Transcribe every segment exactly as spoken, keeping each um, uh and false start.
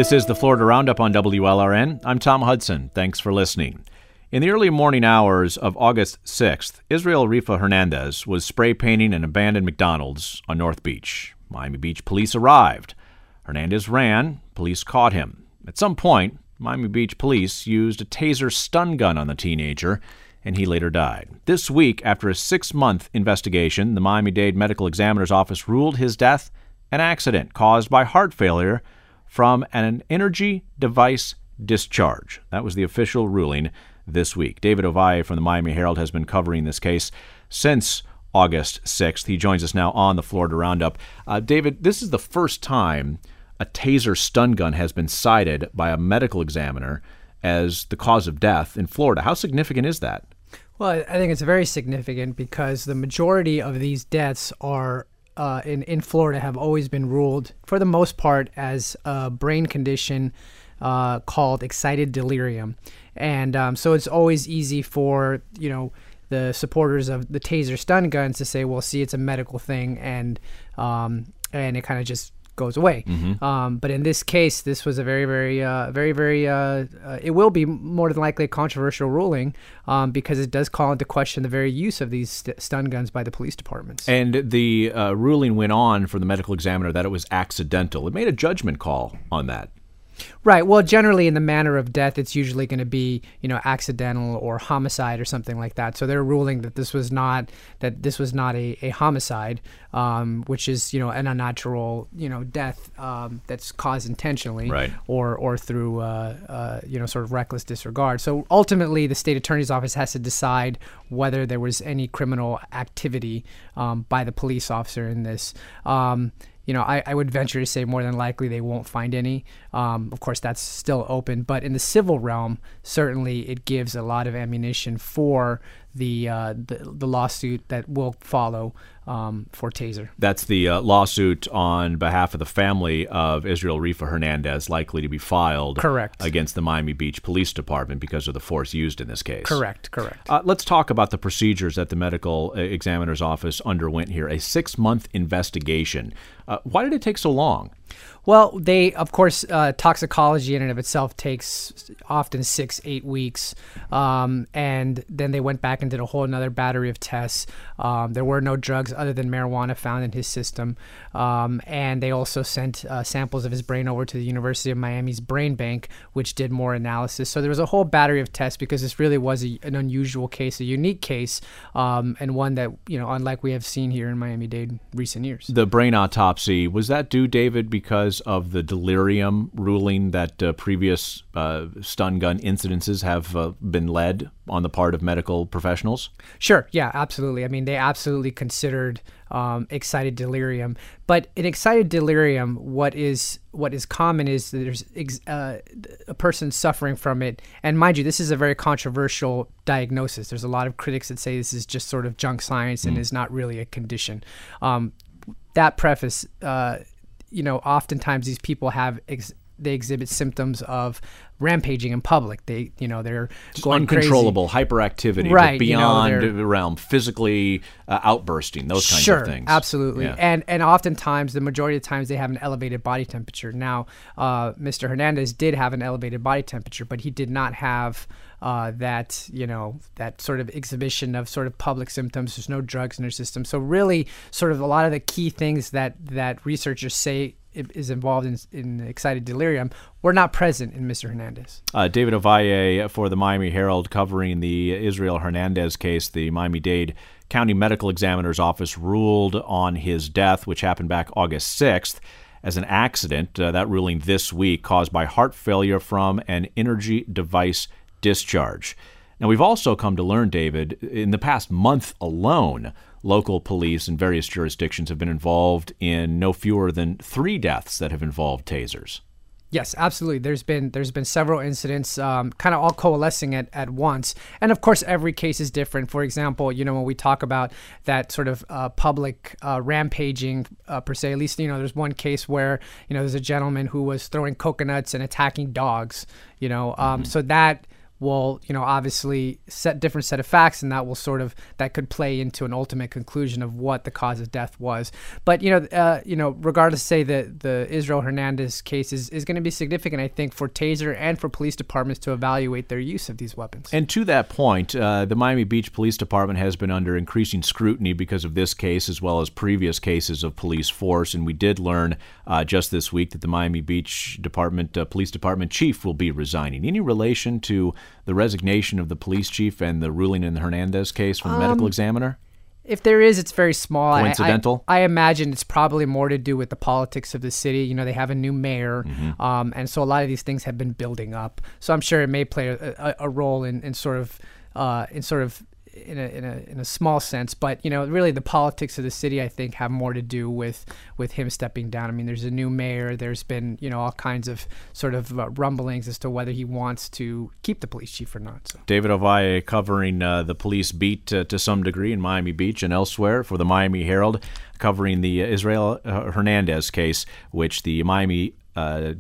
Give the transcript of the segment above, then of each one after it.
This is the Florida Roundup on W L R N. I'm Tom Hudson. Thanks for listening. In the early morning hours of August sixth, Israel Rifa Hernandez was spray painting an abandoned McDonald's on North Beach. Miami Beach police arrived. Hernandez ran. Police caught him. At some point, Miami Beach police used a taser stun gun on the teenager, and he later died. This week, after a six-month investigation, the Miami-Dade Medical Examiner's Office ruled his death an accident caused by heart failure from an energy device discharge. That was the official ruling this week. David Ovalle from the Miami Herald has been covering this case since August sixth. He joins us now on the Florida Roundup. Uh, David, this is the first time a taser stun gun has been cited by a medical examiner as the cause of death in Florida. How significant is that? Well, I think it's very significant because the majority of these deaths are uh, in, in Florida have always been ruled, for the most part, as a brain condition uh, called excited delirium. And um, so it's always easy for, you know, the supporters of the taser stun guns to say, well, see, it's a medical thing, and um, and it kind of just goes away. Mm-hmm. Um, but in this case, this was a very, very, uh, very, very, uh, uh, it will be more than likely a controversial ruling um, because it does call into question the very use of these st- stun guns by the police departments. And the uh, ruling went on for the medical examiner that it was accidental. It made a judgment call on that. Right. Well, generally in the manner of death, it's usually going to be, you know, accidental or homicide or something like that. So they're ruling that this was not that this was not a, a homicide, um, which is, you know, an unnatural, you know, death um, that's caused intentionally, right, or or through, uh, uh, you know, sort of reckless disregard. So ultimately, the state attorney's office has to decide whether there was any criminal activity um, by the police officer in this. Um, You know, I, I would venture to say more than likely they won't find any. Um, of course, that's still open. But in the civil realm, certainly it gives a lot of ammunition for the uh, the, the lawsuit that will follow um, for Taser. That's the uh, lawsuit on behalf of the family of Israel Rifa Hernandez, likely to be filed correct. against the Miami Beach Police Department because of the force used in this case. Correct, correct. Uh, let's talk about the procedures that the medical examiner's office underwent here. A six-month investigation. Uh, why did it take so long? Well, they, of course, uh, toxicology in and of itself takes often six, eight weeks. Um, and then they went back and did a whole another battery of tests. Um, there were no drugs other than marijuana found in his system. Um, and they also sent uh, samples of his brain over to the University of Miami's Brain Bank, which did more analysis. So there was a whole battery of tests because this really was a, an unusual case, a unique case, um, and one that, you know, unlike we have seen here in Miami-Dade in recent years. The brain autopsy, was that due, David, because of the delirium ruling that uh, previous uh, stun gun incidences have uh, been led on the part of medical professionals? Sure. Yeah, absolutely. I mean, they absolutely considered um, excited delirium. But in excited delirium, what is what is common is that there's ex- uh, a person suffering from it. And mind you, this is a very controversial diagnosis. There's a lot of critics that say this is just sort of junk science and mm. is not really a condition. Um, that preface, uh, you know, oftentimes these people have ex- they exhibit symptoms of rampaging in public. They, you know, they're Just going uncontrollable crazy. hyperactivity, right, beyond you know, the realm, physically uh, outbursting, those kinds sure, of things. Absolutely. Yeah. And and oftentimes, the majority of the times, they have an elevated body temperature. Now, uh, Mister Hernandez did have an elevated body temperature, but he did not have uh, that, you know, that sort of exhibition of sort of public symptoms. There's no drugs in their system. So really, sort of a lot of the key things that, that researchers say is involved in, in excited delirium were not present in Mister Hernandez. Uh, David Ovalle for the Miami Herald covering the Israel Hernandez case. The Miami-Dade County Medical Examiner's Office ruled on his death, which happened back August sixth, as an accident. Uh, that ruling this week caused by heart failure from an energy device discharge. Now, we've also come to learn, David, in the past month alone, local police in various jurisdictions have been involved in no fewer than three deaths that have involved tasers. Yes, absolutely. There's been there's been several incidents, um, kind of all coalescing at, at once. And of course, every case is different. For example, you know, when we talk about that sort of uh, public uh, rampaging uh, per se, at least, you know, there's one case where, you know, there's a gentleman who was throwing coconuts and attacking dogs, you know, um, mm-hmm. so that will, you know, obviously set different set of facts, and that will sort of that could play into an ultimate conclusion of what the cause of death was. But you know, uh, you know, regardless, say that the Israel Hernandez case is, is going to be significant, I think, for Taser and for police departments to evaluate their use of these weapons. And to that point, uh, the Miami Beach Police Department has been under increasing scrutiny because of this case as well as previous cases of police force. And we did learn uh, just this week that the Miami Beach Department uh, Police Department chief will be resigning. Any relation to the resignation of the police chief and the ruling in the Hernandez case from the um, medical examiner? If there is, it's very small. Coincidental? I, I, I imagine it's probably more to do with the politics of the city. You know, they have a new mayor, mm-hmm. um, and so a lot of these things have been building up. So I'm sure it may play a, a, a role in, in sort of, uh, in sort of, in a in a in a small sense. But you know, really, the politics of the city, I think, have more to do with with him stepping down. I mean, there's a new mayor. There's been, you know, all kinds of sort of uh, rumblings as to whether he wants to keep the police chief or not. So. David Ovalle covering uh, the police beat uh, to some degree in Miami Beach and elsewhere for the Miami Herald, covering the uh, Israel uh, Hernandez case, which the Miami uh,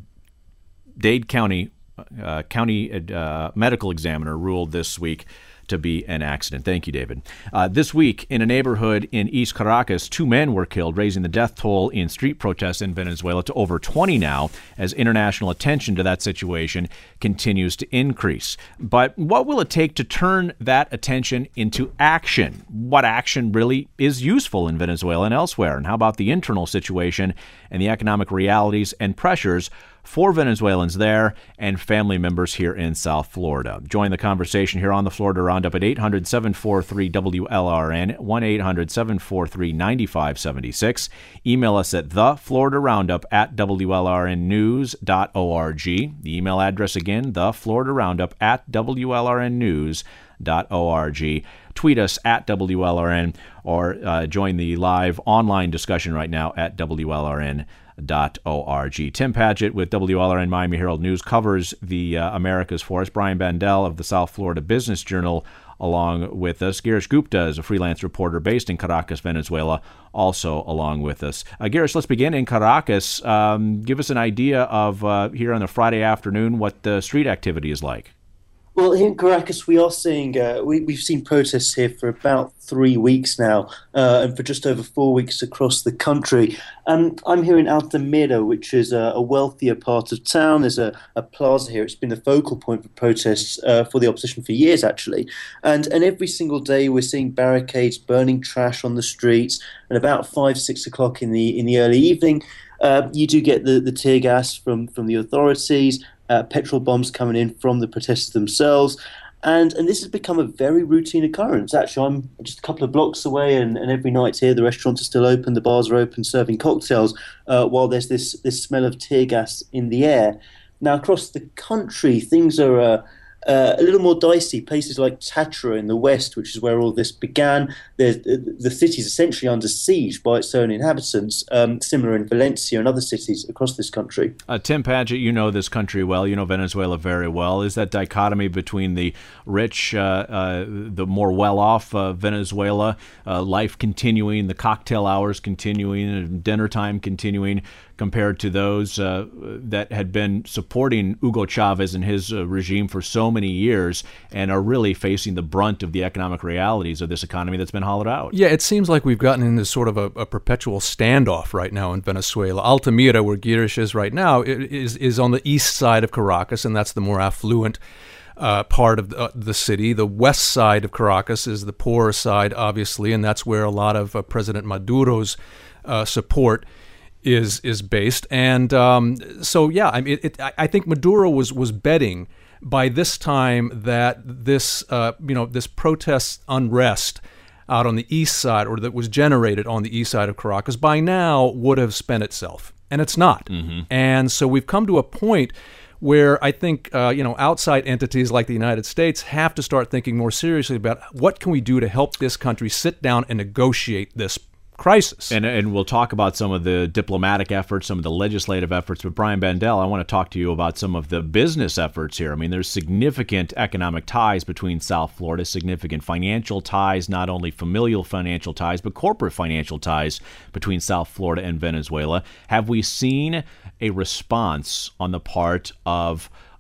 Dade County uh, County uh, medical examiner ruled this week to be an accident. Thank you, David. Uh, this week, in a neighborhood in East Caracas, two men were killed, raising the death toll in street protests in Venezuela to over twenty now, as international attention to that situation continues to increase. But what will it take to turn that attention into action? What action really is useful in Venezuela and elsewhere? And how about the internal situation and the economic realities and pressures for Venezuelans there and family members here in South Florida? Join the conversation here on the Florida Roundup at eight hundred, seven four three, W L R N, one eight hundred, seven four three, nine five seven six. Email us at the Florida Roundup at W L R N news dot org. The email address again, the Florida Roundup at W L R N news dot org. Tweet us at W L R N or uh, join the live online discussion right now at W L R N dot org. Tim Padgett with W L R N Miami Herald News covers the uh, Americas for us. Brian Bandel of the South Florida Business Journal along with us. Girish Gupta is a freelance reporter based in Caracas, Venezuela, also along with us. Uh, Girish, let's begin in Caracas. Um, give us an idea of, uh, here on a Friday afternoon, what the street activity is like. Well, here in Caracas, we are seeing, uh, we, we've seen protests here for about three weeks now, uh, and for just over four weeks across the country. Um, I'm here in Altamira, which is a, a wealthier part of town. There's a, a plaza here. It's been the focal point for protests uh, for the opposition for years, actually. And, and every single day we're seeing barricades, burning trash on the streets, and about five, six o'clock in the in the early evening, uh, you do get the, the tear gas from, from the authorities. Uh, petrol bombs coming in from the protesters themselves. And and this has become a very routine occurrence. Actually, I'm just a couple of blocks away, and, and every night here the restaurants are still open, the bars are open, serving cocktails, uh, while there's this, this smell of tear gas in the air. Now, across the country, things are uh, uh, a little more dicey. Places like Tatra in the west, which is where all this began, the, the city is essentially under siege by its own inhabitants, um, similar in Valencia and other cities across this country. Uh, Tim Padgett, you know this country well. You know Venezuela very well. Is that dichotomy between the rich, uh, uh, the more well-off uh, Venezuela, uh, life continuing, the cocktail hours continuing, and dinner time continuing, compared to those uh, that had been supporting Hugo Chavez and his uh, regime for so many years and are really facing the brunt of the economic realities of this economy that's been hollowed out? Yeah, it seems like we've gotten into sort of a, a perpetual standoff right now in Venezuela. Altamira, where Girish is right now, is, is on the east side of Caracas, and that's the more affluent uh, part of the, uh, the city. The west side of Caracas is the poorer side, obviously, and that's where a lot of uh, President Maduro's uh, support is is based. And um, so, yeah, I mean, it, it, I think Maduro was was betting by this time that this uh, you know this protest unrest out on the east side, or that was generated on the east side of Caracas, by now would have spent itself, and it's not. Mm-hmm. And so we've come to a point where I think uh, you know outside entities like the United States have to start thinking more seriously about what can we do to help this country sit down and negotiate this crisis. And and we'll talk about some of the diplomatic efforts, some of the legislative efforts. But Brian Bandel, I want to talk to you about some of the business efforts here. I mean, there's significant economic ties between South Florida, significant financial ties, not only familial financial ties, but corporate financial ties between South Florida and Venezuela. Have we seen a response on the part of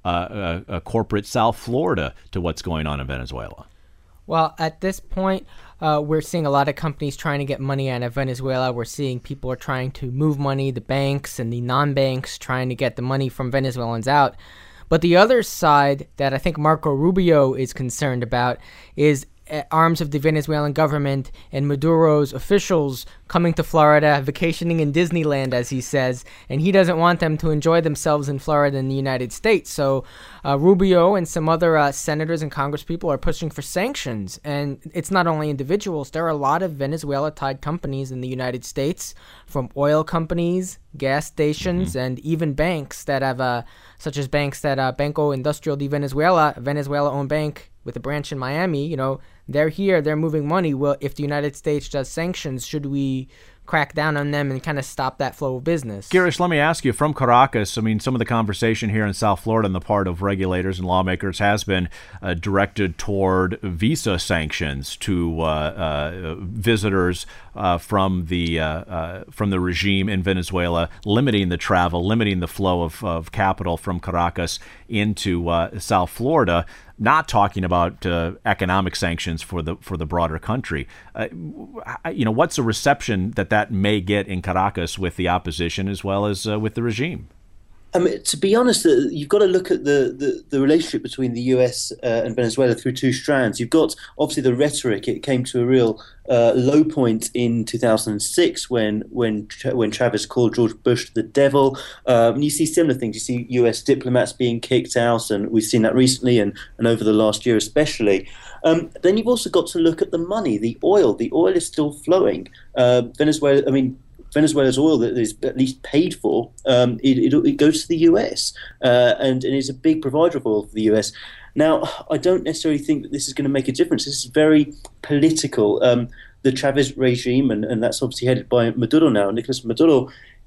uh, a, a corporate South Florida to what's going on in Venezuela? Well, at this point, uh, we're seeing a lot of companies trying to get money out of Venezuela. We're seeing people are trying to move money, the banks and the non-banks trying to get the money from Venezuelans out. But the other side that I think Marco Rubio is concerned about is arms of the Venezuelan government and Maduro's officials coming to Florida, vacationing in Disneyland, as he says, and he doesn't want them to enjoy themselves in Florida and the United States. So uh, Rubio and some other uh, senators and congresspeople are pushing for sanctions. And it's not only individuals. There are a lot of Venezuela-tied companies in the United States, from oil companies, gas stations, mm-hmm. and even banks that have, uh, such as banks that uh, Banco Industrial de Venezuela, a Venezuela-owned bank with a branch in Miami, you know, they're here, they're moving money. Well, if the United States does sanctions, should we crack down on them and kind of stop that flow of business? Girish, let me ask you, from Caracas, I mean, some of the conversation here in South Florida on the part of regulators and lawmakers has been uh, directed toward visa sanctions to uh, uh, visitors uh, from the uh, uh, from the regime in Venezuela, limiting the travel, limiting the flow of, of capital from Caracas into uh, South Florida. Not talking about uh, economic sanctions for the for the broader country. Uh, you know, what's the reception that that may get in Caracas with the opposition as well as uh, with the regime? I mean, to be honest, uh, you've got to look at the, the, the relationship between the U S uh, and Venezuela through two strands. You've got, obviously, the rhetoric. It came to a real uh, low point in two thousand six when when when Chavez called George Bush the devil. Um, and you see similar things. You see U S diplomats being kicked out, and we've seen that recently and, and over the last year especially. Um, then you've also got to look at the money, the oil. The oil is still flowing. Uh, Venezuela, I mean, Venezuela's oil that is at least paid for, um, it, it, it goes to the U S uh, and, and is a big provider of oil for the U S. Now, I don't necessarily think that this is going to make a difference. This is very political. Um, the Chavez regime, and, and that's obviously headed by Maduro now, Nicolas Maduro,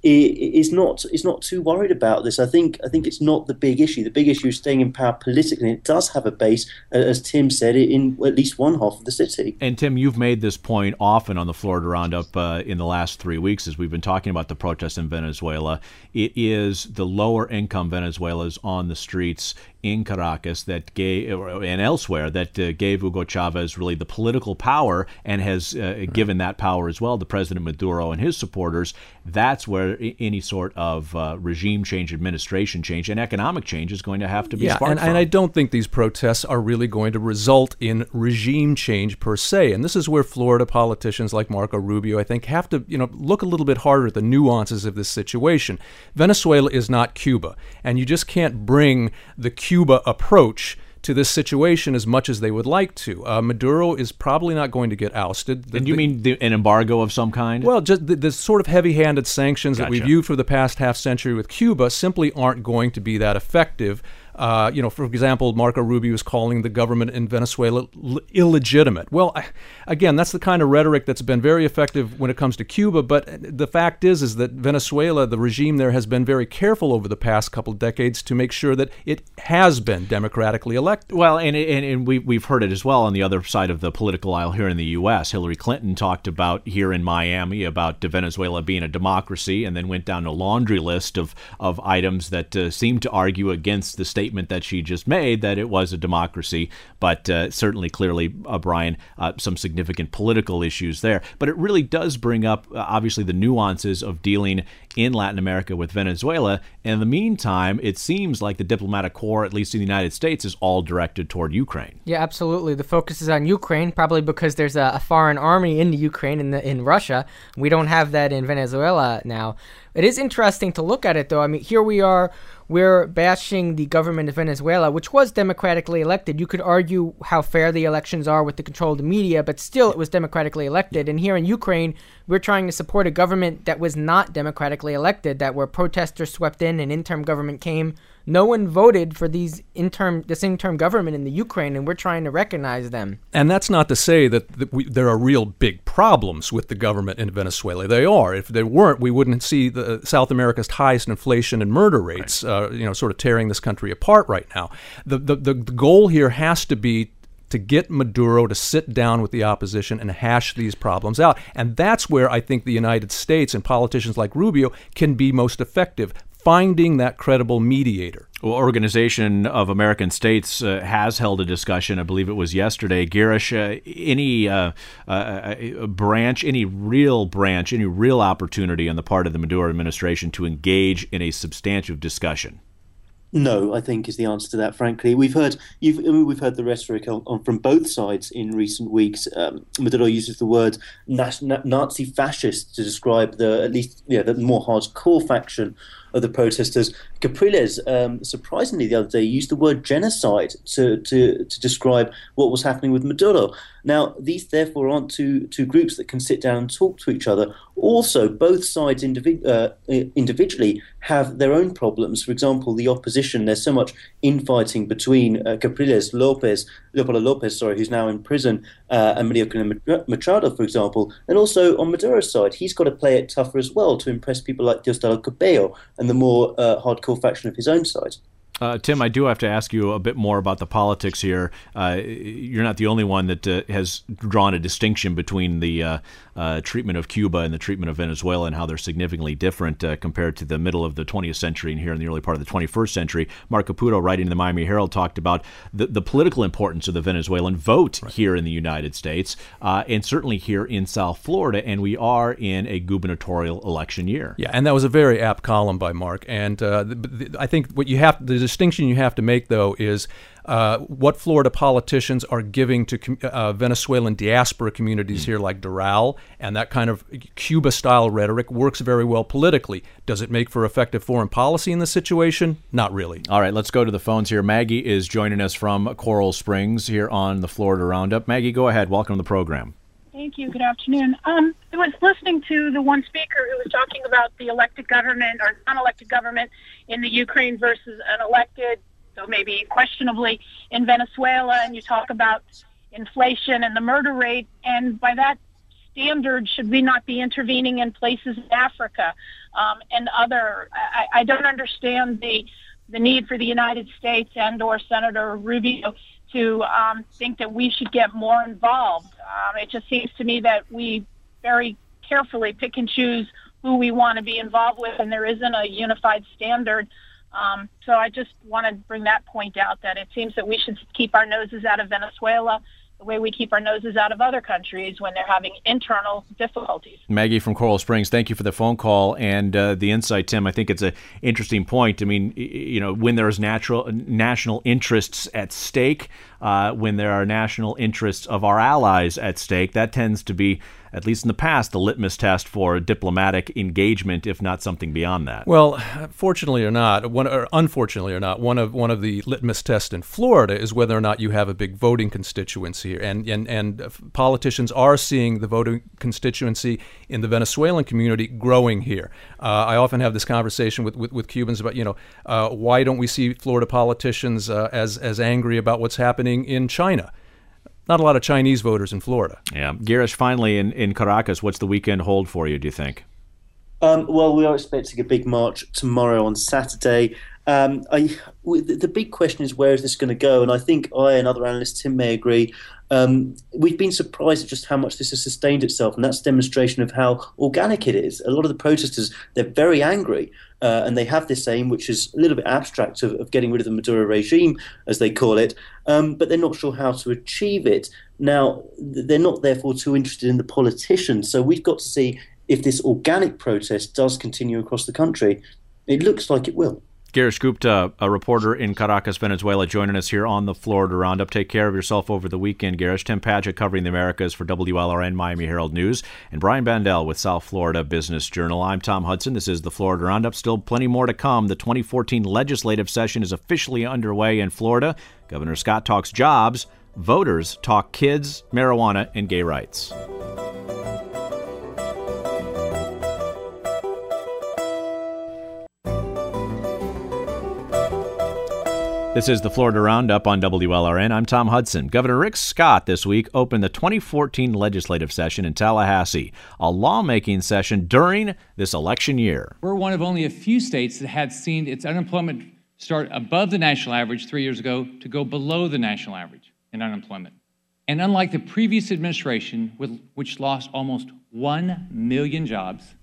is not is not too worried about this. I think I think it's not the big issue. The big issue is staying in power politically. And it does have a base, as Tim said, in at least one half of the city. And Tim, you've made this point often on the Florida Roundup uh, in the last three weeks as we've been talking about the protests in Venezuela. It is the lower income Venezuelans on the streets in Caracas that gave, and elsewhere, that uh, gave Hugo Chavez really the political power and has uh, given that power as well to President Maduro and his supporters. That's where any sort of uh, regime change, administration change, and economic change is going to have to be yeah, sparked and, from. and I don't think these protests are really going to result in regime change per se. And this is where Florida politicians like Marco Rubio, I think, have to you know look a little bit harder at the nuances of this situation. Venezuela is not Cuba, and you just can't bring the Cuba approach to this situation as much as they would like to. Uh, Maduro is probably not going to get ousted. The, and you the, mean the, an embargo of some kind? Well, just the, the sort of heavy-handed sanctions Gotcha. that we've used for the past half century with Cuba simply aren't going to be that effective. Uh, you know, for example, Marco Rubio is calling the government in Venezuela l- illegitimate. Well, I, again, that's the kind of rhetoric that's been very effective when it comes to Cuba. But the fact is, is that Venezuela, the regime there, has been very careful over the past couple of decades to make sure that it has been democratically elected. Well, and and, and we, we've heard it as well on the other side of the political aisle here in the U S. Hillary Clinton talked about here in Miami about Venezuela being a democracy, and then went down a laundry list of, of items that uh, seemed to argue against the state statement that she just made that it was a democracy, but uh, certainly, clearly, uh, Brian, uh, some significant political issues there. But it really does bring up, uh, obviously, the nuances of dealing in Latin America with Venezuela. And in the meantime, it seems like the diplomatic corps, at least in the United States, is all directed toward Ukraine. Yeah, absolutely. The focus is on Ukraine, probably because there's a, a foreign army in the Ukraine, in, the, in Russia. We don't have that in Venezuela now. It is interesting to look at it, though. I mean, here we are, we're bashing the government of Venezuela, which was democratically elected. You could argue how fair the elections are with the control of the media, but still it was democratically elected. And here in Ukraine, we're trying to support a government that was not democratically elected, that where protesters swept in and interim government came. No one voted for these interim, this interim government in the Ukraine, and we're trying to recognize them. And that's not to say that, that we, there are real big problems with the government in Venezuela. They are. If there weren't, we wouldn't see the South America's highest inflation and murder rates, right. uh, you know, sort of tearing this country apart right now. The, the the the goal here has to be to get Maduro to sit down with the opposition and hash these problems out. And that's where I think the United States and politicians like Rubio can be most effective. finding that credible mediator. Well, Organization of American States uh, has held a discussion, I believe it was yesterday. Girish, uh, any uh, uh, branch, any real branch, any real opportunity on the part of the Maduro administration to engage in a substantive discussion? No, I think is the answer to that. Frankly, we've heard you've, we've heard the rhetoric on, on, from both sides in recent weeks. Um, Maduro uses the word Nazi fascist to describe the at least yeah the more hardcore faction of the protesters. Capriles, um, surprisingly, the other day used the word genocide to, to, to describe what was happening with Maduro. Now, these therefore aren't two, two groups that can sit down and talk to each other. Also, both sides individ- uh, individually have their own problems. For example, the opposition, there's so much infighting between uh, Capriles, Lopez, Leopoldo Lopez, sorry, who's now in prison, uh, and Maria Corina Machado, for example. And also on Maduro's side, he's got to play it tougher as well to impress people like Diosdado Cabello and the more uh, hardcore faction of his own side. Uh, Tim, I do have to ask you a bit more about the politics here. Uh, you're not the only one that uh, has drawn a distinction between the uh, uh, treatment of Cuba and the treatment of Venezuela and how they're significantly different uh, compared to the middle of the twentieth century and here in the early part of the twenty-first century. Mark Caputo, writing in the Miami Herald, talked about the, the political importance of the Venezuelan vote right. here in the United States uh, and certainly here in South Florida, and we are in a gubernatorial election year. Yeah, and that was a very apt column by Mark. And uh, the, the, I think what you have the distinction you have to make, though, is uh, what Florida politicians are giving to uh, Venezuelan diaspora communities mm. here like Doral, and that kind of Cuba-style rhetoric works very well politically. Does it make for effective foreign policy in this situation? Not really. All right, let's go to the phones here. Maggie is joining us from Coral Springs here on the Florida Roundup. Maggie, go ahead. Welcome to the program. Thank you. Good afternoon. Um, I was listening to the one speaker who was talking about the elected government or non-elected government in the Ukraine versus an elected, so maybe questionably, in Venezuela, and you talk about inflation and the murder rate, and by that standard, should we not be intervening in places in Africa um, and other? I, I don't understand the the need for the United States and or Senator Rubio to um, think that we should get more involved. Um, it just seems to me that we very carefully pick and choose who we want to be involved with, and there isn't a unified standard. Um, so I just want to bring that point out, that it seems that we should keep our noses out of Venezuela the way we keep our noses out of other countries when they're having internal difficulties. Maggie from Coral Springs, thank you for the phone call and uh, the insight, Tim. I think it's an interesting point. I mean, you know, when there's natural national interests at stake, uh, when there are national interests of our allies at stake, that tends to be, at least in the past, the litmus test for diplomatic engagement, if not something beyond that. Well, fortunately or not, one, or unfortunately or not, one of one of the litmus tests in Florida is whether or not you have a big voting constituency here, and and and politicians are seeing the voting constituency in the Venezuelan community growing here. Uh, I often have this conversation with, with, with Cubans about, you know, uh, why don't we see Florida politicians uh, as as angry about what's happening in China? Not a lot of Chinese voters in Florida. Yeah. Girish, finally, in, in Caracas, what's the weekend hold for you, do you think? Um, well, we are expecting a big march tomorrow on Saturday. Um, I, the big question is, where is this going to go? And I think I and other analysts, Tim, may agree. Um, we've been surprised at just how much this has sustained itself, and that's a demonstration of how organic it is. A lot of the protesters, they're very angry, uh, and they have this aim, which is a little bit abstract, of, of getting rid of the Maduro regime, as they call it, um, but they're not sure how to achieve it. Now, they're not therefore too interested in the politicians, so we've got to see if this organic protest does continue across the country. It looks like it will. Girish Gupta, a reporter in Caracas, Venezuela, joining us here on the Florida Roundup. Take care of yourself over the weekend, Girish. Tim Padgett covering the Americas for W L R N Miami Herald News, and Brian Bandel with South Florida Business Journal. I'm Tom Hudson. This is the Florida Roundup. Still plenty more to come. The twenty fourteen legislative session is officially underway in Florida. Governor Scott talks jobs. Voters talk kids, marijuana, and gay rights. This is the Florida Roundup on W L R N. I'm Tom Hudson. Governor Rick Scott this week opened the twenty fourteen legislative session in Tallahassee, a lawmaking session during this election year. We're one of only a few states that had seen its unemployment start above the national average three years ago to go below the national average in unemployment. And unlike the previous administration, which lost almost one million jobs,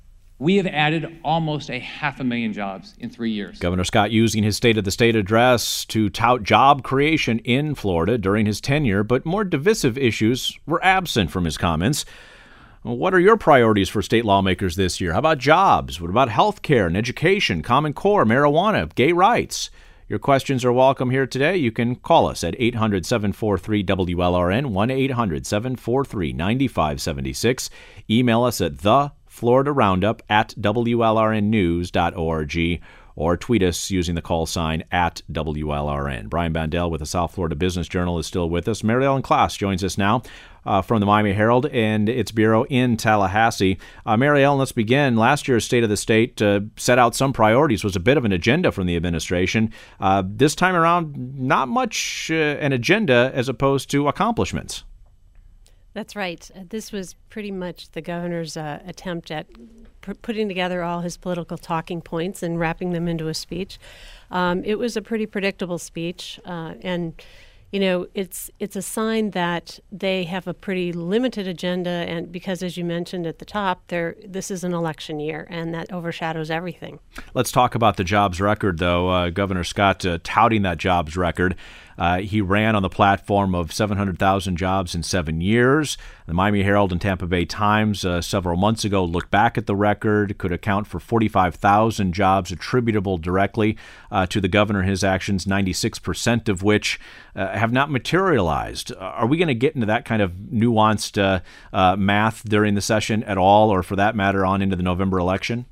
We have added almost a half a million jobs in three years. Governor Scott using his State of the State address to tout job creation in Florida during his tenure, but more divisive issues were absent from his comments. What are your priorities for state lawmakers this year? How about jobs? What about health care and education, Common Core, marijuana, gay rights? Your questions are welcome here today. You can call us at eight hundred, seven four three, W L R N, one eight hundred, seven four three, nine five seven six. Email us at the Florida Roundup at W L R N news dot org, or tweet us using the call sign at W L R N. Brian Bandel with the South Florida Business Journal is still with us. Mary Ellen Klass joins us now uh, from the Miami Herald and its bureau in Tallahassee. Uh, Mary Ellen, let's begin. Last year's State of the State uh, set out some priorities, was a bit of an agenda from the administration. Uh, this time around, not much uh, an agenda as opposed to accomplishments. That's right. Uh, this was pretty much the governor's uh, attempt at p- putting together all his political talking points and wrapping them into a speech. Um, it was a pretty predictable speech, uh, and you know, it's it's a sign that they have a pretty limited agenda, and because, as you mentioned at the top, there this is an election year, and that overshadows everything. Let's talk about the jobs record, though. Uh, Governor Scott uh, touting that jobs record. Uh, he ran on the platform of seven hundred thousand jobs in seven years. The Miami Herald and Tampa Bay Times uh, several months ago looked back at the record, could account for forty-five thousand jobs attributable directly uh, to the governor and his actions, ninety-six percent of which uh, have not materialized. Are we going to get into that kind of nuanced uh, uh, math during the session at all, or for that matter, on into the November election?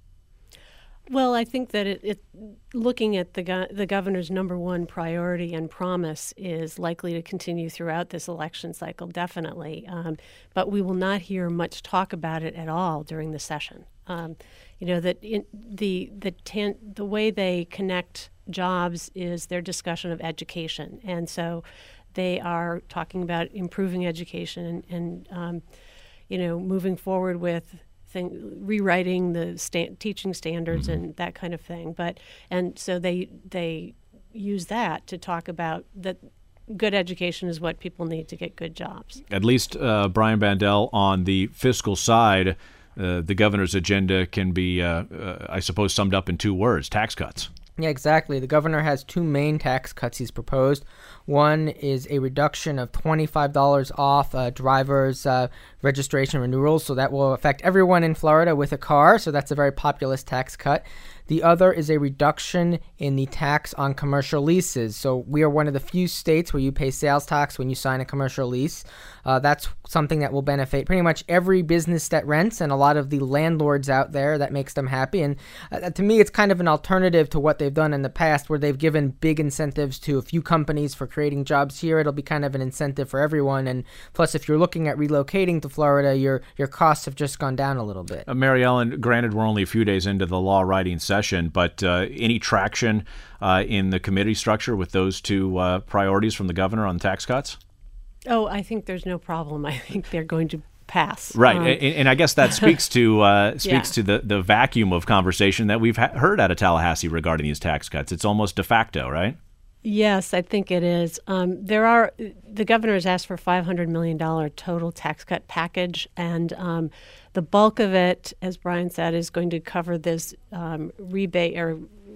Well, I think that it, it looking at the go- the governor's number one priority and promise is likely to continue throughout this election cycle, definitely. Um, but we will not hear much talk about it at all during the session. Um, you know that in the the tan- the way they connect jobs is their discussion of education, and so they are talking about improving education and, and um, you know moving forward with. Thing, rewriting the sta- teaching standards mm-hmm. and that kind of thing, but and so they they use that to talk about that good education is what people need to get good jobs. At least uh, Brian Bandel, on the fiscal side, uh, the governor's agenda can be, uh, uh, I suppose, summed up in two words: tax cuts. Yeah, exactly. The governor has two main tax cuts he's proposed. One is a reduction of twenty-five dollars off uh, drivers' uh, registration renewals, so that will affect everyone in Florida with a car, so that's a very populist tax cut. The other is a reduction in the tax on commercial leases. So we are one of the few states where you pay sales tax when you sign a commercial lease. Uh, that's something that will benefit pretty much every business that rents and a lot of the landlords out there. That makes them happy. And uh, to me, it's kind of an alternative to what they've done in the past, where they've given big incentives to a few companies for creating jobs here. It'll be kind of an incentive for everyone. And plus, if you're looking at relocating to Florida, your your costs have just gone down a little bit. Uh, Mary Ellen, granted, we're only a few days into the law writing session, but uh, any traction uh, in the committee structure with those two uh, priorities from the governor on tax cuts? Oh, I think there's no problem. I think they're going to pass. Right, um, and, and I guess that speaks to uh, speaks yeah. to the, the vacuum of conversation that we've ha- heard out of Tallahassee regarding these tax cuts. It's almost de facto, right? Yes, I think it is. Um, there are the governor has asked for five hundred million dollars total tax cut package, and um, the bulk of it, as Brian said, is going to cover this um, rebate or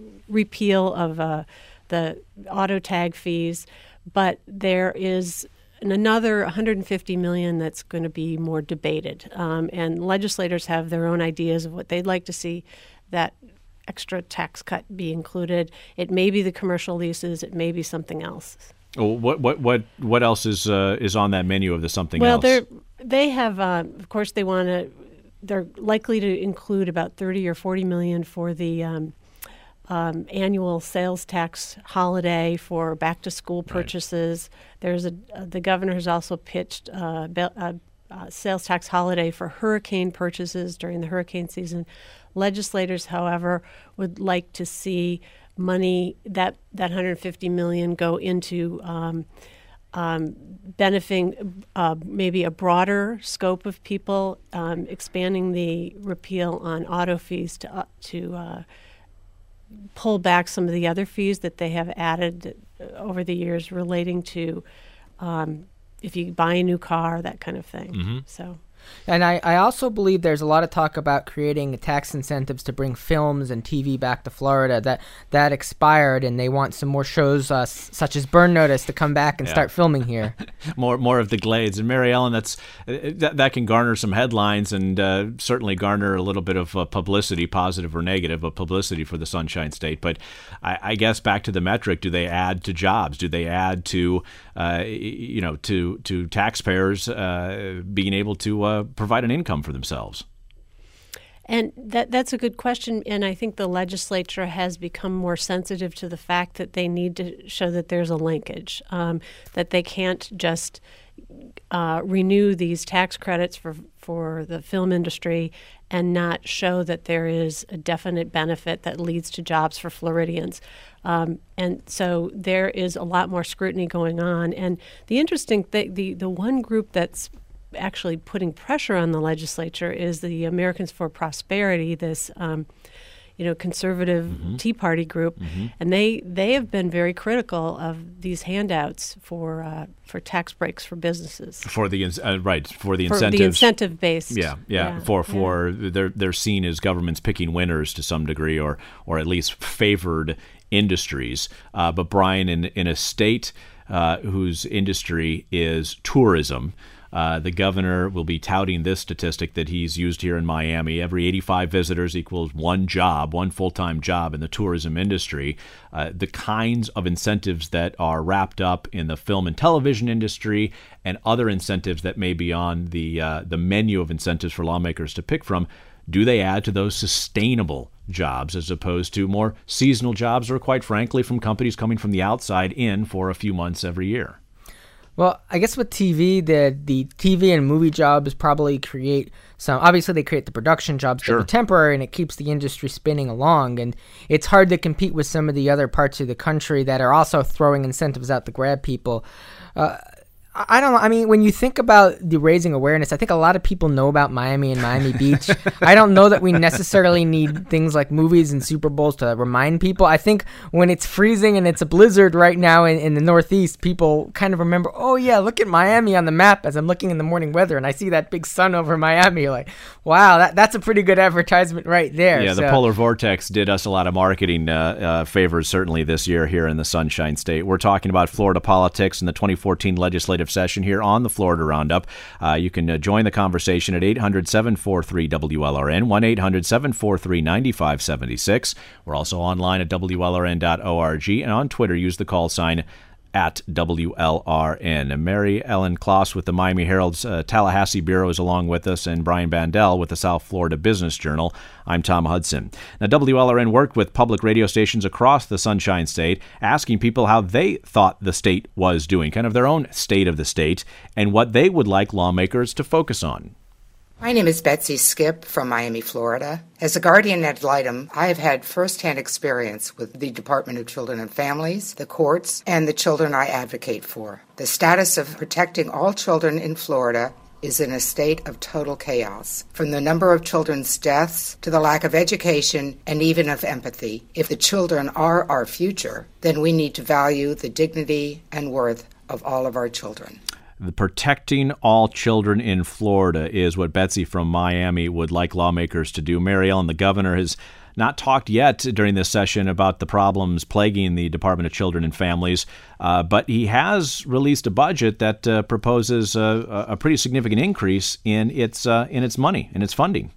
repeal of uh, the auto tag fees. But there is another one hundred fifty million dollars that's going to be more debated, um, and legislators have their own ideas of what they'd like to see that extra tax cut be included. It may be the commercial leases. It may be something else. Well, what what what what else is uh, is on that menu of the something well, else? Well, they they have, uh, of course, they want to. They're likely to include about thirty or forty million for the um, um, annual sales tax holiday for back to school purchases. Right. There's a uh, the governor has also pitched uh, be- uh, uh, sales tax holiday for hurricane purchases during the hurricane season. Legislators, however, would like to see money that that one hundred fifty million dollars go into um, um, benefiting uh, maybe a broader scope of people, um, expanding the repeal on auto fees to uh, to uh, pull back some of the other fees that they have added over the years relating to um, if you buy a new car, that kind of thing. Mm-hmm. So. And I, I also believe there's a lot of talk about creating tax incentives to bring films and T V back to Florida. That that expired, and they want some more shows uh, s- such as Burn Notice to come back and Yeah. start filming here. more more of the Glades. And Mary Ellen, that's that, that can garner some headlines and uh, certainly garner a little bit of uh, publicity, positive or negative, but publicity for the Sunshine State. But I, I guess back to the metric, do they add to jobs? Do they add to uh, you know to to taxpayers uh, being able to uh, provide an income for themselves? And that that's a good question. And I think the legislature has become more sensitive to the fact that they need to show that there's a linkage, um, that they can't just uh, renew these tax credits for, for the film industry and not show that there is a definite benefit that leads to jobs for Floridians. Um, and so there is a lot more scrutiny going on. And the interesting thing, the, the one group that's actually putting pressure on the legislature is the Americans for Prosperity, this um, you know conservative mm-hmm. Tea Party group, mm-hmm. and they they have been very critical of these handouts for uh, for tax breaks for businesses. For the uh, right for the for incentives, the incentive based. Yeah, yeah. yeah for for yeah. they're they're seen as governments picking winners to some degree, or or at least favored industries. Uh, but Brian, in in a state uh, whose industry is tourism. Uh, the governor will be touting this statistic that he's used here in Miami. Every eighty-five visitors equals one job, one full-time job in the tourism industry. Uh, the kinds of incentives that are wrapped up in the film and television industry and other incentives that may be on the uh, the menu of incentives for lawmakers to pick from, do they add to those sustainable jobs as opposed to more seasonal jobs or, quite frankly, from companies coming from the outside in for a few months every year? Well, I guess with T V, the the T V and movie jobs probably create some. Obviously, they create the production jobs sure. that are temporary, and it keeps the industry spinning along. And it's hard to compete with some of the other parts of the country that are also throwing incentives out to grab people. Uh, I don't know. I mean, when you think about the raising awareness, I think a lot of people know about Miami and Miami Beach. I don't know that we necessarily need things like movies and Super Bowls to remind people. I think when it's freezing and it's a blizzard right now in, in the Northeast, people kind of remember, oh, yeah, look at Miami on the map as I'm looking in the morning weather and I see that big sun over Miami. Like, wow, that, that's a pretty good advertisement right there. Yeah, so. The Polar Vortex did us a lot of marketing uh, uh, favors, certainly this year here in the Sunshine State. We're talking about Florida politics and the twenty fourteen legislative session here on the Florida Roundup. Uh, you can uh, join the conversation at eight hundred, seven four three, W L R N, one eight hundred, seven four three, nine five seven six. We're also online at W L R N dot org, and on Twitter, use the call sign at W L R N. Mary Ellen Kloss with the Miami Herald's uh, Tallahassee Bureau is along with us, and Brian Bandel with the South Florida Business Journal. I'm Tom Hudson. Now, W L R N worked with public radio stations across the Sunshine State, asking people how they thought the state was doing, kind of their own state of the state, and what they would like lawmakers to focus on. My name is Betsy Skip from Miami, Florida. As a guardian ad litem, I have had firsthand experience with the Department of Children and Families, the courts, and the children I advocate for. The status of protecting all children in Florida is in a state of total chaos, from the number of children's deaths to the lack of education and even of empathy. If the children are our future, then we need to value the dignity and worth of all of our children. The protecting all children in Florida is what Betsy from Miami would like lawmakers to do. Mary Ellen, the governor, has not talked yet during this session about the problems plaguing the Department of Children and Families, uh, but he has released a budget that uh, proposes a, a pretty significant increase in its uh, in its money, in its funding.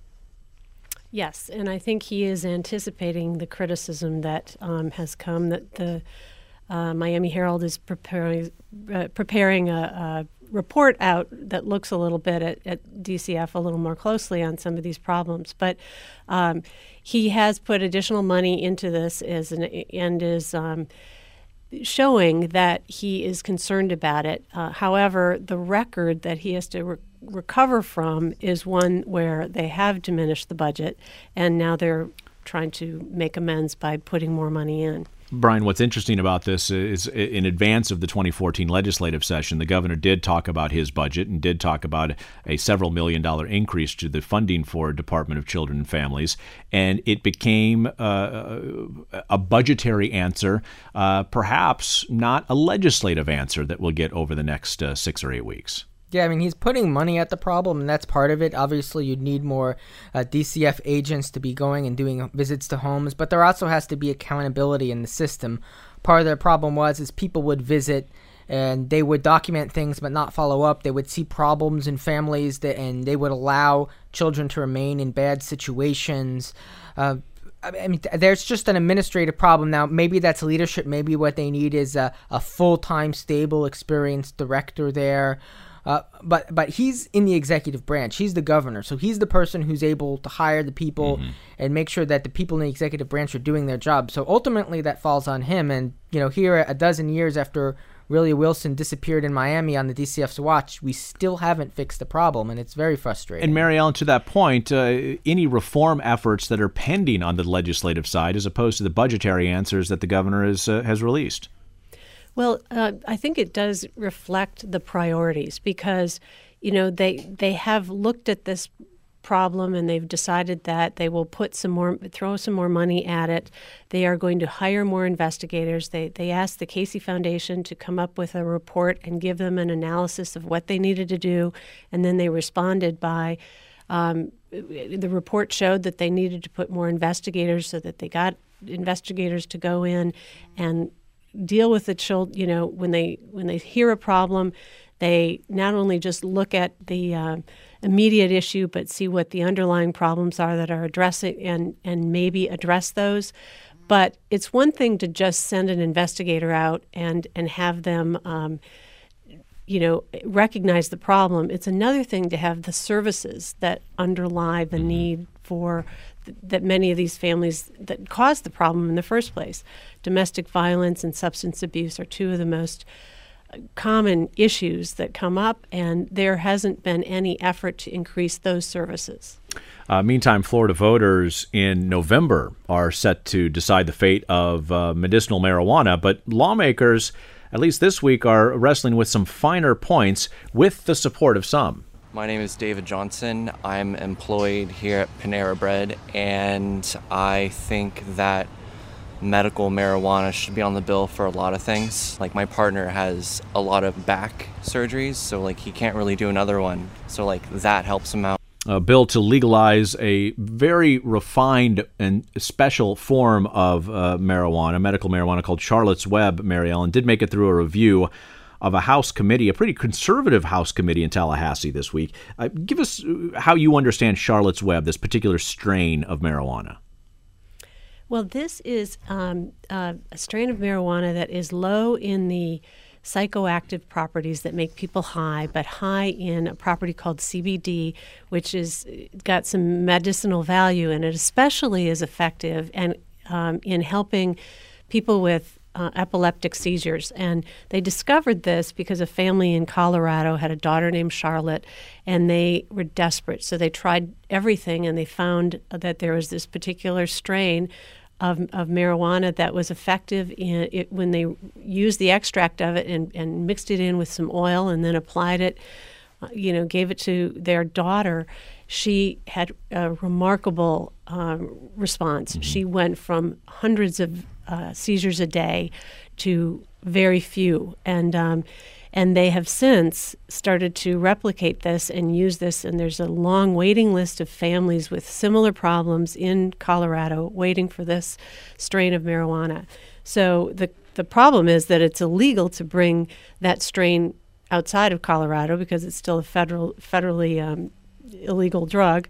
Yes, and I think he is anticipating the criticism that um, has come that the Uh, Miami Herald is preparing uh, preparing a, a report out that looks a little bit at, at D C F a little more closely on some of these problems. But um, he has put additional money into this as an, and is um, showing that he is concerned about it. Uh, however, the record that he has to re- recover from is one where they have diminished the budget, and now they're trying to make amends by putting more money in. Brian, what's interesting about this is in advance of the twenty fourteen legislative session, the governor did talk about his budget and did talk about a several million dollar increase to the funding for Department of Children and Families. And it became uh, a budgetary answer, uh, perhaps not a legislative answer that we'll get over the next uh, six or eight weeks. Yeah, I mean, he's putting money at the problem, and that's part of it. Obviously, you'd need more uh, D C F agents to be going and doing visits to homes, but there also has to be accountability in the system. Part of the problem was is people would visit and they would document things but not follow up. They would see problems in families that, and they would allow children to remain in bad situations. Uh, I mean, there's just an administrative problem now. Maybe that's leadership. Maybe what they need is a, a full-time, stable, experienced director there. Uh, but but he's in the executive branch. He's the governor. So he's the person who's able to hire the people mm-hmm. and make sure that the people in the executive branch are doing their job. So ultimately that falls on him. And, you know, here a dozen years after Willie Wilson disappeared in Miami on the D C F's watch, we still haven't fixed the problem, and it's very frustrating. And Mary Ellen, to that point, uh, any reform efforts that are pending on the legislative side as opposed to the budgetary answers that the governor is, uh, has released? Well, uh, I think it does reflect the priorities because, you know, they they have looked at this problem and they've decided that they will put some more, throw some more money at it. They are going to hire more investigators. They they asked the Casey Foundation to come up with a report and give them an analysis of what they needed to do, and then they responded by. Um, the report showed that they needed to put more investigators, so that they got investigators to go in and deal with the children. You know, when they when they hear a problem, they not only just look at the uh, immediate issue, but see what the underlying problems are that are addressing and and maybe address those. But it's one thing to just send an investigator out and and have them, um, you know, recognize the problem. It's another thing to have the services that underlie the need for th- that many of these families that caused the problem in the first place. Domestic violence and substance abuse are two of the most common issues that come up, and there hasn't been any effort to increase those services. Uh, meantime, Florida voters in November are set to decide the fate of uh, medicinal marijuana, but lawmakers, at least this week, are wrestling with some finer points with the support of some. My name is David Johnson. I'm employed here at Panera Bread, and I think that medical marijuana should be on the bill for a lot of things. Like, my partner has a lot of back surgeries, so like he can't really do another one. So like that helps him out. A bill to legalize a very refined and special form of uh, marijuana, medical marijuana, called Charlotte's Web, Mary Ellen, did make it through a review of a House committee, a pretty conservative House committee in Tallahassee this week. Uh, give us how you understand Charlotte's Web, this particular strain of marijuana. Well, this is um, uh, a strain of marijuana that is low in the psychoactive properties that make people high, but high in a property called C B D, which is got some medicinal value, and it especially is effective and um, in helping people with uh, epileptic seizures. And they discovered this because a family in Colorado had a daughter named Charlotte, and they were desperate. So they tried everything, and they found that there was this particular strain Of, of marijuana that was effective in it when they used the extract of it and, and mixed it in with some oil and then applied it, uh, you know, gave it to their daughter. She had a remarkable um, response. Mm-hmm. She went from hundreds of uh, seizures a day to very few. And um, and they have since started to replicate this and use this, and there's a long waiting list of families with similar problems in Colorado waiting for this strain of marijuana. So the the problem is that it's illegal to bring that strain outside of Colorado because it's still a federal federally um, illegal drug.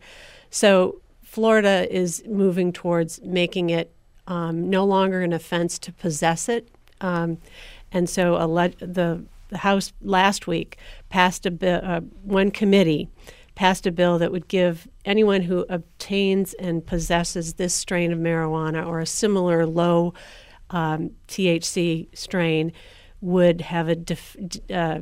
So Florida is moving towards making it um, no longer an offense to possess it, um, and so a le- the The House last week passed a bill, uh, one committee passed a bill that would give anyone who obtains and possesses this strain of marijuana or a similar low um, T H C strain would have a def- uh,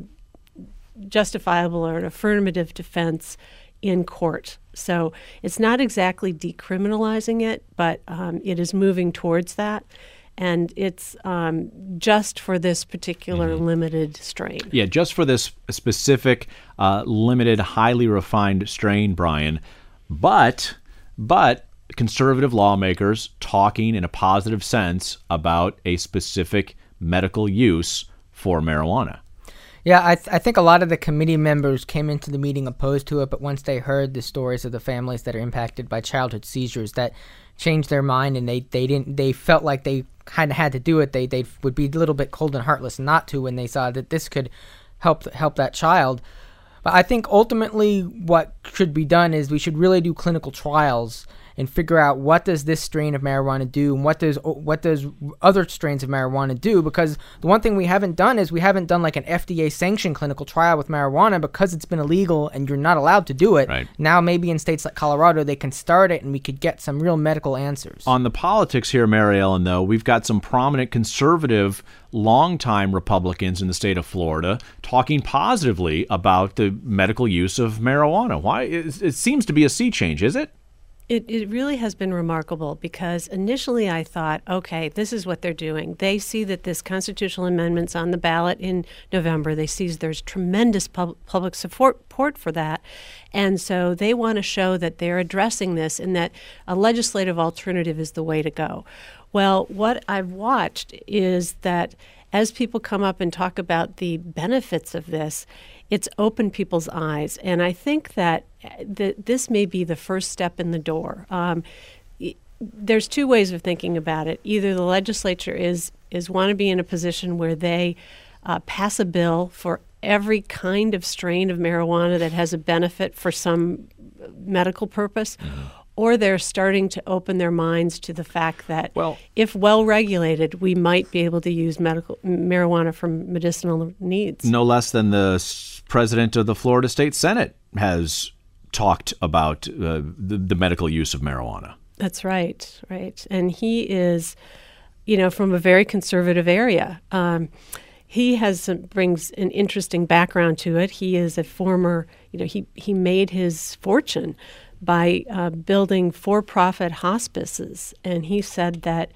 justifiable or an affirmative defense in court. So it's not exactly decriminalizing it, but um, it is moving towards that. And it's um, just for this particular mm-hmm. limited strain. Yeah, just for this specific, uh, limited, highly refined strain, Brian. But, but conservative lawmakers talking in a positive sense about a specific medical use for marijuana. Yeah, I, th- I think a lot of the committee members came into the meeting opposed to it, but once they heard the stories of the families that are impacted by childhood seizures, that changed their mind, and they, they didn't they felt like they kind of had to do it. They they would be a little bit cold and heartless not to when they saw that this could help help that child. But I think ultimately what should be done is we should really do clinical trials and figure out what does this strain of marijuana do and what does what does other strains of marijuana do, because the one thing we haven't done is we haven't done like an F D A sanctioned clinical trial with marijuana because it's been illegal and you're not allowed to do it. Right. Now maybe in states like Colorado they can start it and we could get some real medical answers. On the politics here, Mary Ellen, though, we've got some prominent conservative longtime Republicans in the state of Florida talking positively about the medical use of marijuana. Why? It, it seems to be a sea change, is it? It it really has been remarkable, because initially I thought, okay, this is what they're doing. They see that this constitutional amendment's on the ballot in November. They see there's tremendous pub- public support support for that. And so they want to show that they're addressing this and that a legislative alternative is the way to go. Well, what I've watched is that as people come up and talk about the benefits of this, it's opened people's eyes. And I think that th- this may be the first step in the door. Um, there's two ways of thinking about it. Either the legislature is is want to be in a position where they uh, pass a bill for every kind of strain of marijuana that has a benefit for some medical purpose, mm-hmm. or they're starting to open their minds to the fact that well, if well regulated, we might be able to use medical marijuana for medicinal needs. No less than the president of the Florida State Senate has talked about uh, the, the medical use of marijuana. That's right, right. And he is, you know, from a very conservative area. Um, he has some, brings an interesting background to it. He is a former, you know, he, he made his fortune by uh, building for-profit hospices. And he said that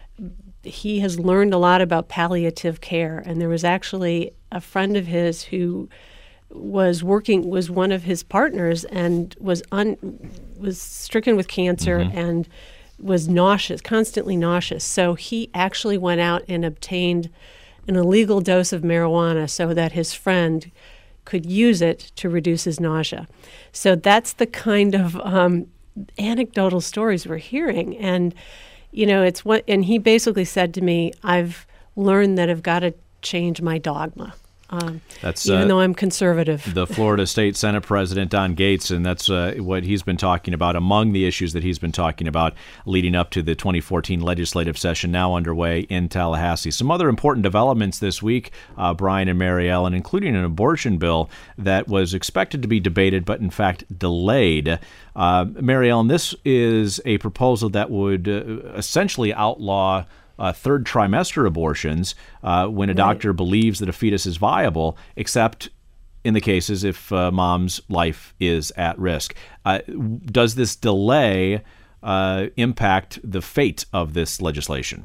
he has learned a lot about palliative care. And there was actually a friend of his who was working, was one of his partners, and was un, was stricken with cancer mm-hmm. and was nauseous, constantly nauseous. So he actually went out and obtained an illegal dose of marijuana so that his friend could use it to reduce his nausea. So that's the kind of um, anecdotal stories we're hearing. And, you know, it's what, and he basically said to me, I've learned that I've got to change my dogma. Um, that's even uh, though I'm conservative. The Florida State Senate President Don Gates, and that's uh, what he's been talking about, among the issues that he's been talking about leading up to the twenty fourteen legislative session now underway in Tallahassee. Some other important developments this week, uh, Brian and Mary Ellen, including an abortion bill that was expected to be debated but in fact delayed. Uh, Mary Ellen, this is a proposal that would uh, essentially outlaw Uh, third trimester abortions uh, when a doctor right. believes that a fetus is viable, except in the cases if uh, mom's life is at risk. Uh, does this delay uh, impact the fate of this legislation?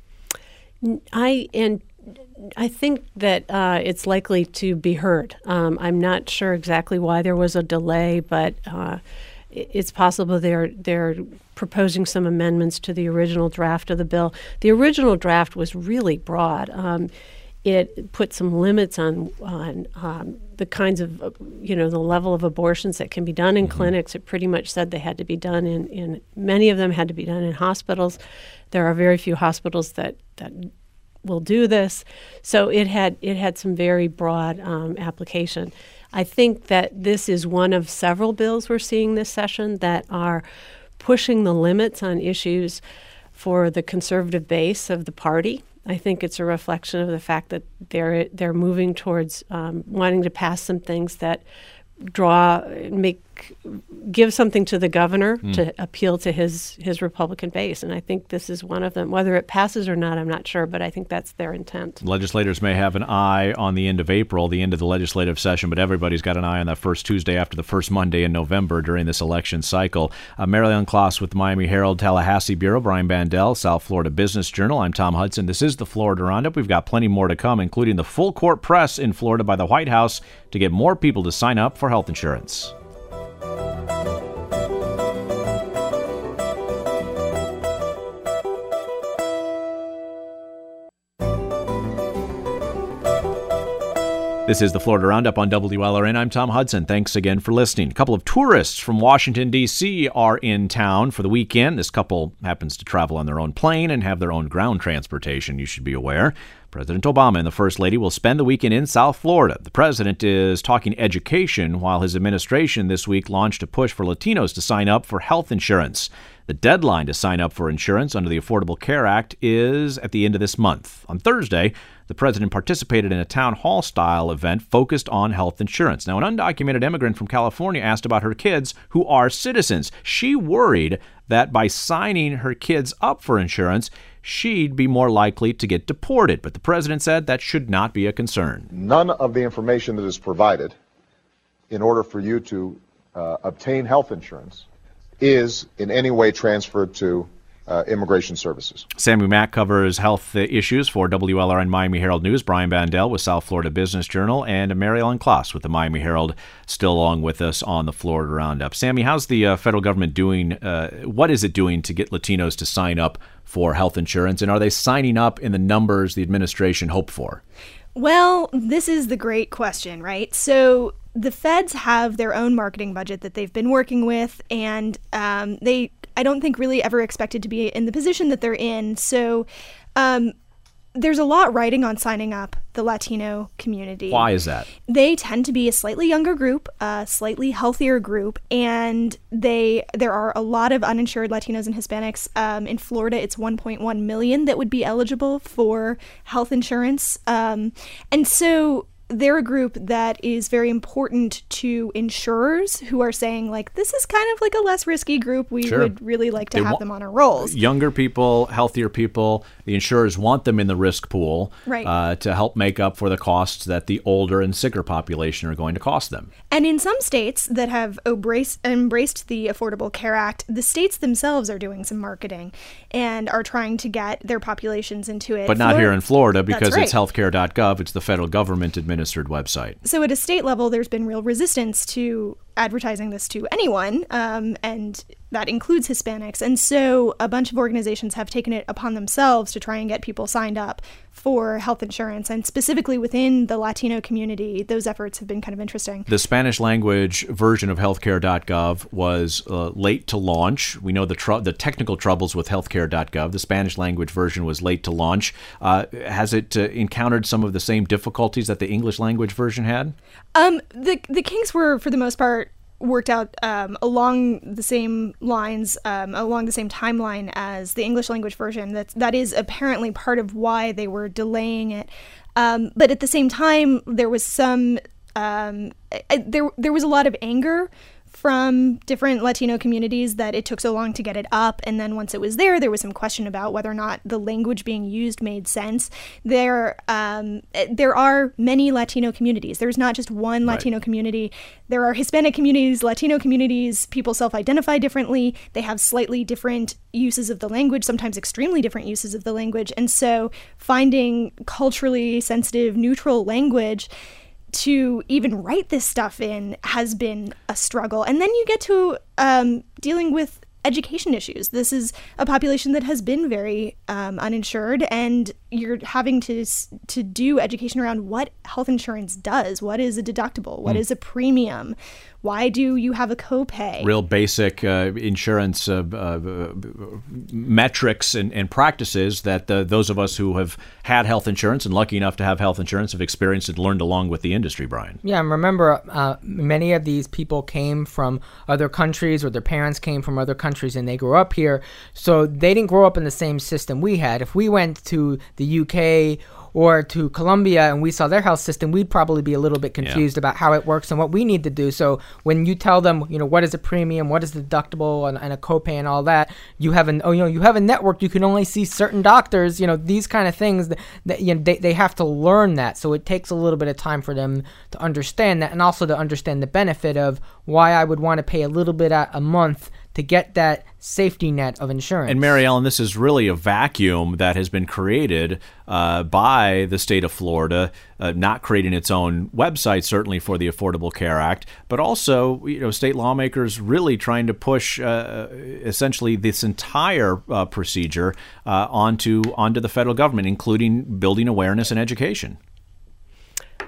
I and I think that uh, it's likely to be heard. Um, I'm not sure exactly why there was a delay, but uh, it's possible they're they're proposing some amendments to the original draft of the bill. The original draft was really broad. Um, it put some limits on on um, the kinds of, you know, the level of abortions that can be done in mm-hmm. clinics. It pretty much said they had to be done in, in many of them had to be done in hospitals. There are very few hospitals that that will do this. So it had it had some very broad um, application. I think that this is one of several bills we're seeing this session that are pushing the limits on issues for the conservative base of the party. I think it's a reflection of the fact that they're they're moving towards um, wanting to pass some things that draw, make, give something to the governor mm. to appeal to his his Republican base, and I think this is one of them. Whether it passes or not, I'm not sure, but I think that's their intent. Legislators may have an eye on the end of April, the end of the legislative session, but everybody's got an eye on that first Tuesday after the first Monday in November during this election cycle. Uh, Mary Ellen Klas with the Miami Herald Tallahassee Bureau, Brian Bandel, South Florida Business Journal. I'm Tom Hudson. This is the Florida Roundup. We've got plenty more to come, including the full court press in Florida by the White House to get more people to sign up for health insurance. This is the Florida Roundup on W L R N. I'm Tom Hudson. Thanks again for listening. A couple of tourists from Washington, D C are in town for the weekend. This couple happens to travel on their own plane and have their own ground transportation, you should be aware. President Obama and the First Lady will spend the weekend in South Florida. The president is talking education while his administration this week launched a push for Latinos to sign up for health insurance. The deadline to sign up for insurance under the Affordable Care Act is at the end of this month. On Thursday, the president participated in a town hall-style event focused on health insurance. Now, an undocumented immigrant from California asked about her kids who are citizens. She worried that by signing her kids up for insurance, she'd be more likely to get deported. But the president said that should not be a concern. None of the information that is provided in order for you to uh, obtain health insurance is in any way transferred to uh, immigration services. Sammy Mack covers health issues for W L R N Miami Herald News. Brian Bandel with South Florida Business Journal, and Mary Ellen Kloss with the Miami Herald still along with us on the Florida Roundup. Sammy, how's the uh, federal government doing? Uh, what is it doing to get Latinos to sign up for health insurance, and are they signing up in the numbers the administration hoped for? Well, this is the great question, right? So the feds have their own marketing budget that they've been working with, and um, they, I don't think, really ever expected to be in the position that they're in. So um, there's a lot riding on signing up the Latino community. Why is that? They tend to be a slightly younger group, a slightly healthier group, and they there are a lot of uninsured Latinos and Hispanics. Um, in Florida, it's one point one million that would be eligible for health insurance. Um, and so they're a group that is very important to insurers who are saying, like, this is kind of like a less risky group. We Sure. would really like to They have wa- them on our rolls. Younger people, healthier people, the insurers want them in the risk pool Right. uh, to help make up for the costs that the older and sicker population are going to cost them. And in some states that have embraced, embraced the Affordable Care Act, the states themselves are doing some marketing and are trying to get their populations into it. But not Flor- here in Florida because That's it's right. healthcare dot gov. It's the federal government administered website. So at a state level, there's been real resistance to advertising this to anyone, um, and that includes Hispanics. And so a bunch of organizations have taken it upon themselves to try and get people signed up for health insurance. And specifically within the Latino community, those efforts have been kind of interesting. The Spanish language version of healthcare dot gov was uh, late to launch. We know the tr- the technical troubles with healthcare dot gov. The Spanish language version was late to launch. Uh, has it uh, encountered some of the same difficulties that the English language version had? Um, the the kinks were, for the most part, worked out um, along the same lines, um, along the same timeline as the English language version. That that is apparently part of why they were delaying it. Um, but at the same time, there was some um, I, there there was a lot of anger from different Latino communities that it took so long to get it up, and then once it was there, there was some question about whether or not the language being used made sense. There, um, there are many Latino communities. There's not just one Latino community. There are Hispanic communities, Latino communities. People self-identify differently. They have slightly different uses of the language, sometimes extremely different uses of the language, and so finding culturally sensitive, neutral language to even write this stuff in has been a struggle. And then you get to um, dealing with education issues. This is a population that has been very um, uninsured, and you're having to to do education around what health insurance does. What is a deductible? What Mm. is a premium? Why do you have a copay? Real basic uh, insurance uh, uh, metrics and, and practices that uh, those of us who have had health insurance and lucky enough to have health insurance have experienced and learned along with the industry, Brian. Yeah, and remember, uh, many of these people came from other countries, or their parents came from other countries, and they grew up here. So they didn't grow up in the same system we had. If we went to the U K or to Colombia and we saw their health system, we'd probably be a little bit confused Yeah. about how it works and what we need to do. So when you tell them, you know, what is a premium, what is the deductible, and, and a copay and all that, you have an, oh, you know, you have a network, you can only see certain doctors, you know, these kind of things that, that you know, they, they have to learn that. So it takes a little bit of time for them to understand that, and also to understand the benefit of why I would want to pay a little bit a, a month to get that safety net of insurance. And Mary Ellen, this is really a vacuum that has been created uh, by the state of Florida, uh, not creating its own website, certainly for the Affordable Care Act, but also, you know, state lawmakers really trying to push uh, essentially this entire uh, procedure uh, onto onto the federal government, including building awareness and education.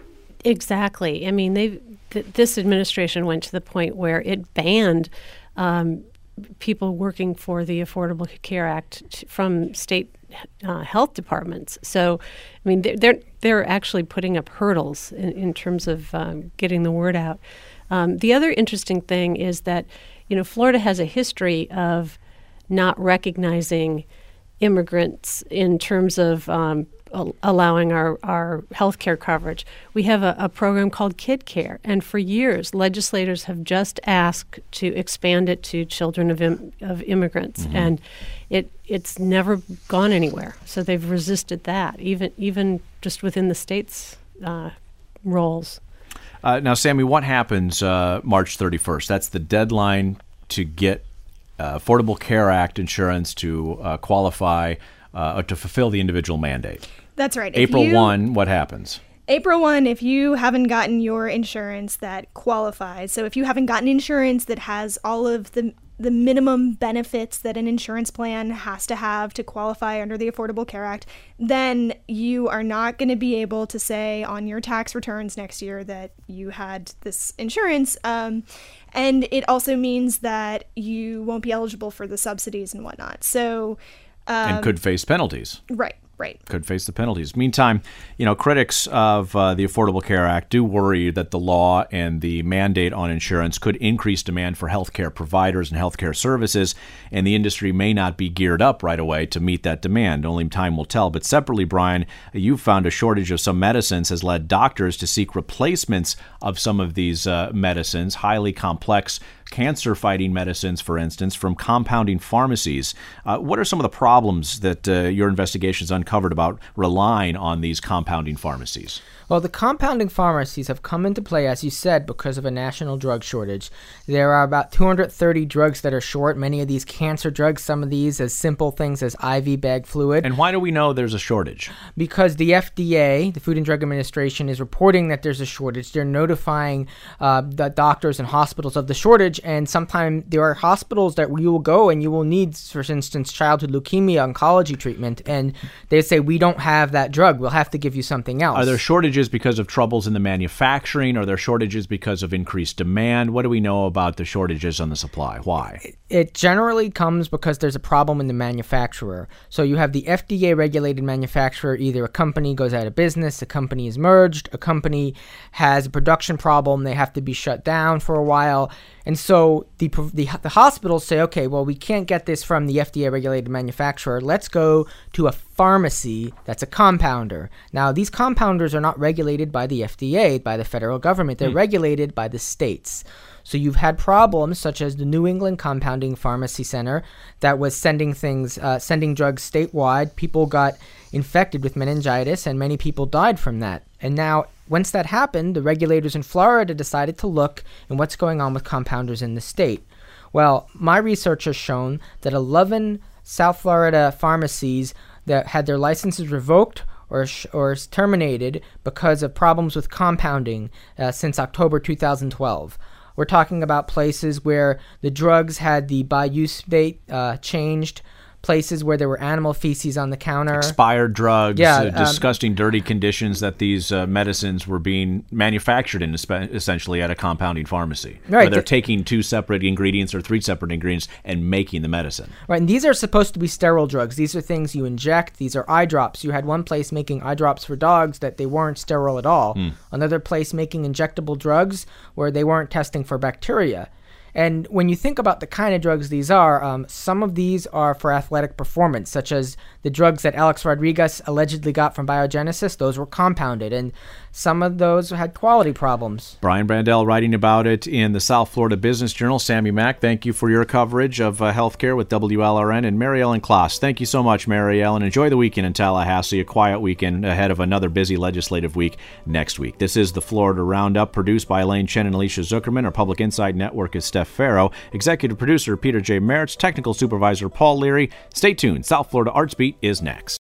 Exactly. I mean, they th- this administration went to the point where it banned um, people working for the Affordable Care Act t- from state uh, health departments. So, I mean, they're they're, they're actually putting up hurdles in, in terms of um, getting the word out. Um, the other interesting thing is that, you know, Florida has a history of not recognizing immigrants in terms of um, allowing our, our health care coverage. We have a, a program called Kid Care, and for years, legislators have just asked to expand it to children of im- of immigrants, mm-hmm. and it it's never gone anywhere. So they've resisted that, even even just within the state's uh, roles. Uh, now, Sammy, what happens uh, March thirty-first? That's the deadline to get uh, Affordable Care Act insurance to uh, qualify uh, or to fulfill the individual mandate. That's right. April you, first, what happens? April first, if you haven't gotten your insurance that qualifies, so if you haven't gotten insurance that has all of the the minimum benefits that an insurance plan has to have to qualify under the Affordable Care Act, then you are not going to be able to say on your tax returns next year that you had this insurance. Um, and it also means that you won't be eligible for the subsidies and whatnot. So, um, and could face penalties. Right. Right. Could face the penalties. Meantime, you know, critics of uh, the Affordable Care Act do worry that the law and the mandate on insurance could increase demand for healthcare providers and healthcare services, and the industry may not be geared up right away to meet that demand. Only time will tell. But separately, Brian, you've found a shortage of some medicines has led doctors to seek replacements of some of these uh, medicines, highly complex cancer-fighting medicines, for instance, from compounding pharmacies. Uh, what are some of the problems that uh, your investigations uncovered about relying on these compounding pharmacies? Well, the compounding pharmacies have come into play, as you said, because of a national drug shortage. There are about two hundred thirty drugs that are short, many of these cancer drugs, some of these as simple things as I V bag fluid. And why do we know there's a shortage? Because the F D A, the Food and Drug Administration, is reporting that there's a shortage. They're notifying uh, the doctors and hospitals of the shortage, and sometimes there are hospitals that you will go and you will need, for instance, childhood leukemia oncology treatment, and they say, we don't have that drug. We'll have to give you something else. Are there shortages because of troubles in the manufacturing? Are there shortages because of increased demand? What do we know about the shortages on the supply? Why? It generally comes because there's a problem in the manufacturer. So you have the F D A-regulated manufacturer. Either a company goes out of business, a company is merged, a company has a production problem, they have to be shut down for a while. And so the, the the hospitals say, okay, well, we can't get this from the F D A-regulated manufacturer. Let's go to a pharmacy that's a compounder. Now, these compounders are not regulated by the F D A, by the federal government. They're mm. regulated by the states. So you've had problems such as the New England Compounding Pharmacy Center that was sending things, uh, sending drugs statewide. People got infected with meningitis, and many people died from that. And now, once that happened, the regulators in Florida decided to look at what's going on with compounders in the state. Well, my research has shown that eleven South Florida pharmacies that had their licenses revoked or or terminated because of problems with compounding uh, since October two thousand twelve. We're talking about places where the drugs had the by-use date uh, changed, places where there were animal feces on the counter. Expired drugs, yeah, uh, disgusting, um, dirty conditions that these uh, medicines were being manufactured in, essentially, at a compounding pharmacy. Right. Where they're taking two separate ingredients or three separate ingredients and making the medicine. Right, and these are supposed to be sterile drugs. These are things you inject. These are eye drops. You had one place making eye drops for dogs that they weren't sterile at all. Mm. Another place making injectable drugs where they weren't testing for bacteria. And when you think about the kind of drugs these are, um, some of these are for athletic performance, such as the drugs that Alex Rodriguez allegedly got from Biogenesis. Those were compounded, and some of those had quality problems. Brian Brandel writing about it in the South Florida Business Journal. Sammy Mack, thank you for your coverage of uh, healthcare with W L R N. And Mary Ellen Kloss, thank you so much, Mary Ellen. Enjoy the weekend in Tallahassee, a quiet weekend ahead of another busy legislative week next week. This is the Florida Roundup, produced by Elaine Chen and Alicia Zuckerman. Our Public Insight Network is Steph Farrow. Executive producer Peter J. Merritt. Technical supervisor Paul Leary. Stay tuned. South Florida Arts Beat is next.